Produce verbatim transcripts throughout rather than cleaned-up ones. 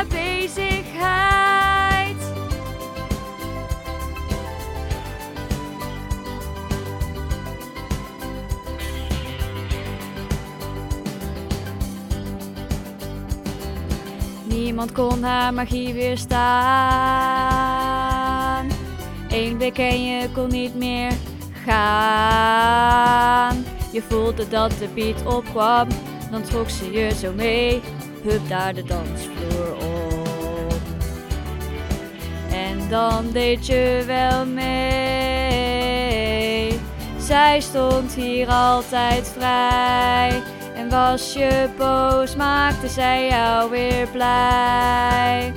haar bezigheid. Niemand kon haar magie weerstaan. Eén blik en je kon niet meer gaan. Je voelde dat de beat opkwam, dan trok ze je zo mee. Hup daar de dansvloer op. En dan deed je wel mee. Zij stond hier altijd vrij. En was je boos, maakte zij jou weer blij.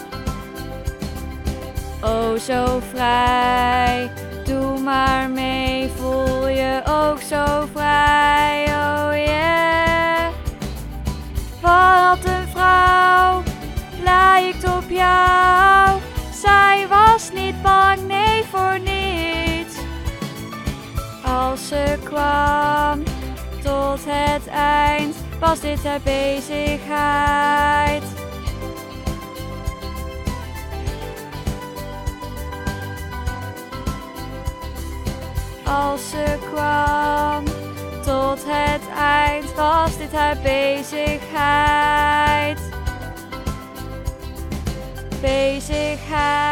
Oh, zo vrij, doe maar mee, voel je ook zo vrij, oh yeah. Wat een vrouw, lijkt op jou. Zij was niet bang, nee voor niets. Als ze kwam tot het eind, was dit haar bezigheid. Als ze kwam tot het eind, was dit haar bezigheid. Bezigheid.